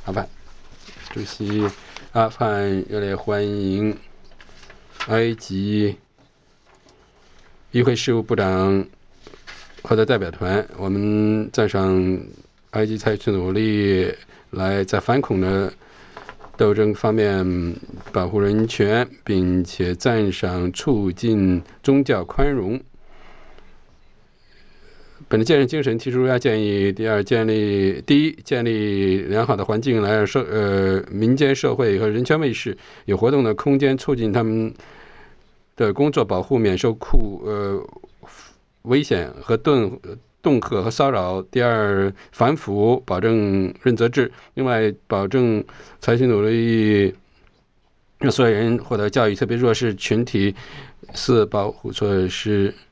阿富汗主席阿富汗热烈欢迎埃及议会事务部长和代表团。我们赞赏埃及采取努力来在反恐的斗争方面保护人权，并且赞赏促进宗教宽容。本着建设精神提出要建议：第一，建立良好的环境来让民间社会和人权卫士有活动的空间，促进他们的工作，保护免受危险和恫吓和骚扰。第二，反腐，保证认责制。另外，保证采取努力让所有人获得教育，特别弱势群体。四，保护措施